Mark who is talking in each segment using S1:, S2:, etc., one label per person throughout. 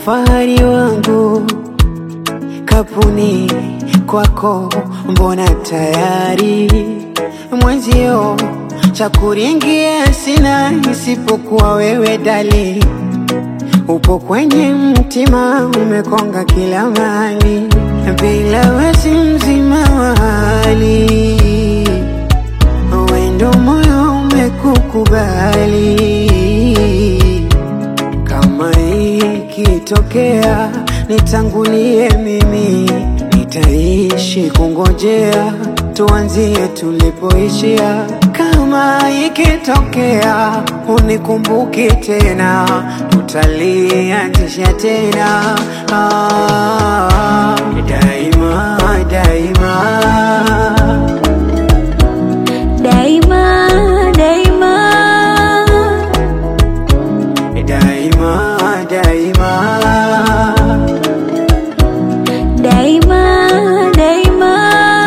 S1: fahari wangu, kapuni kwako mbona tayari. Mwenzio cha kuringia sina isipokuwa wewe dali. Upo kwenye mtima umekonga kila mahali, bila wasi mzima wa hali. Wendo moyo umekukubali. Kama ikitokea nitangulie mimi, nitaishi kungojea tuanzie tulipoishia. Kama ikitokea unikumbuki tena, tutalianzisha tena. Daima, daima,
S2: daima, daima,
S1: daima, daima,
S2: daima, daima.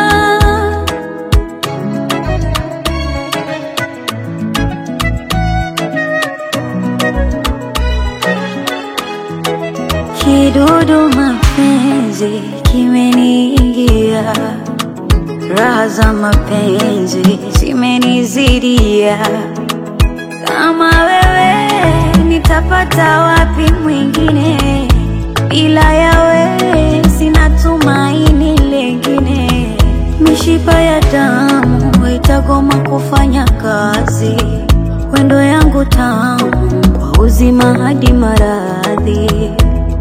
S2: Kidudu mapenzi kimeniingia, raha za mapenzi zimenizidia. Kama wewe nitapata wapi mwingine, ila yawe sina tumaini lengine. Mishipa ya damu itagoma kufanya kazi, wendo yangu tamu kwa uzima hadi maradhi.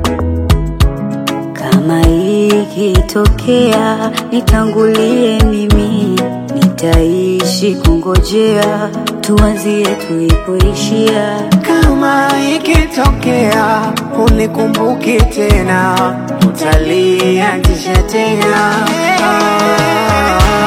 S2: Kama ikitokea nitangulie mimi, nitaishi kungojea tuanzie tulipoishia.
S1: Kama ikitokea unikumbuki tena, tutalianzisha tena.